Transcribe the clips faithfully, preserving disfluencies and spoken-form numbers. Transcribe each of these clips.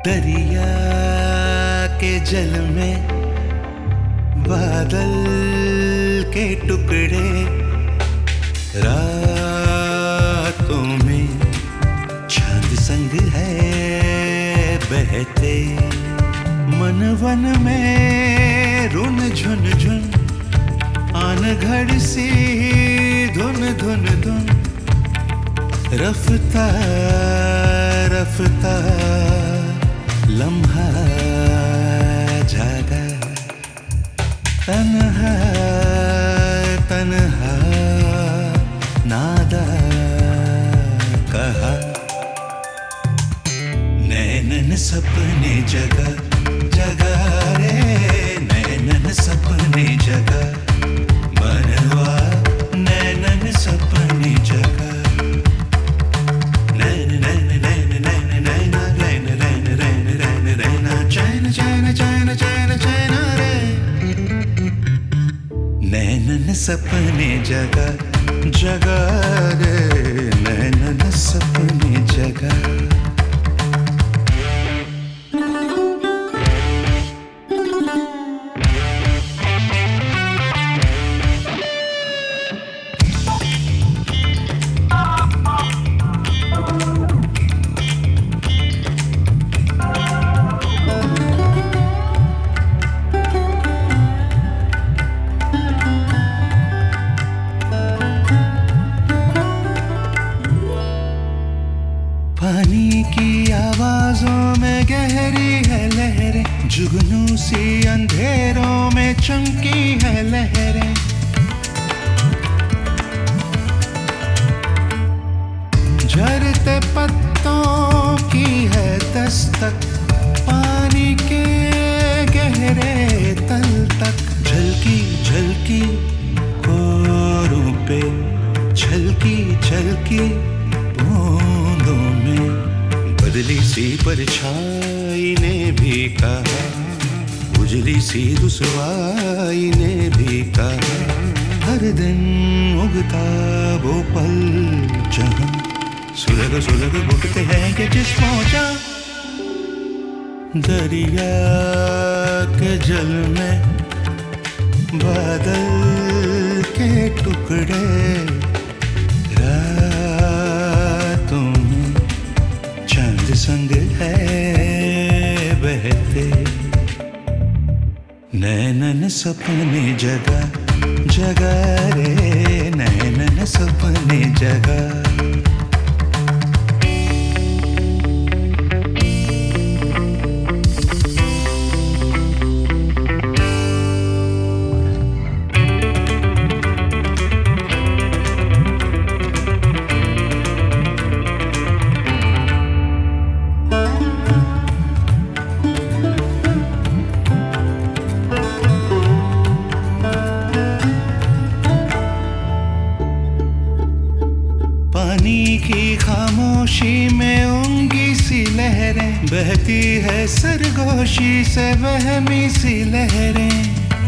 दरिया के जल में बादल के टुकड़े, रातों में चांद संग है बहते, मन वन में रुन झुन झुन, आन घड़ सी धुन धुन धुन, रफ्ता रफ्ता लम्हा जागा, तन्हा तन्हा नादा कहा, नैनन सपने जगा जगा रे, नैनन सपने जगा, मनवा नैनन सपने जगा, नैन नैन नैन नैन नैना नैन नैन नैन नैन नैना, चैन चैन चैन चैन चैन रे, नैनन सपने जगा जगा रे, नैनन सपने जगा। पानी की आवाजों में गहरी है लहरें, जुगनू सी अंधेरों में चमकी है लहरें, झरते पत्तों की है दस्तक, पानी के गहरे तल तक, झलकी झलकी कोरों पे, झलकी झलकी बूंदों में, बदली सी परछाई ने भी कहा, उजली सी रुसवाई ने भी कहा, हर दिन उगता वो पल जहां सुलग सुलग उठते हैं कि जिस पहुंचा, दरिया के जल में बादल के टुकड़े, रातों में चांद संग है बहते, नैनन सपने जगा जगा रे, नैनन सपने जगा। पानी की खामोशी में ऊंगी सी लहरें, बहती है सरगोशी से वहमी सी लहरें,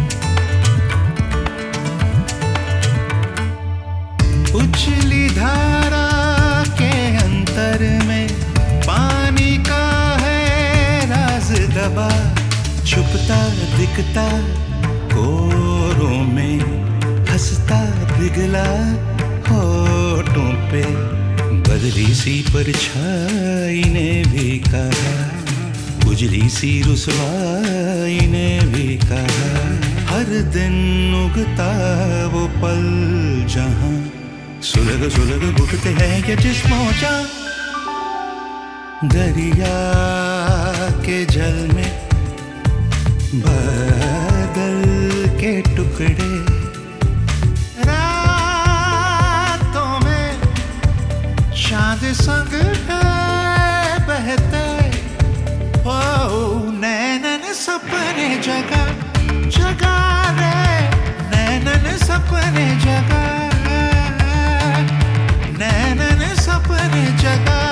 उछली धारा के अंतर में पानी का है राज दबा, छुपता दिखता कोरों में, हंसता पिघला होठों पे, बदली सी परछाई ने भी कहा, उजली सी रुसवाई ने भी कहा, हर दिन उगता वो पल जहां सुलग सुलग उठते हैं कि जिस पहुंचा, दरिया के जल में बादल के टुकड़े, चांद संग है बहते, ओ नैनन सपने जगा जगा रे, नैनन सपने जगा, नैनन सपने जगा।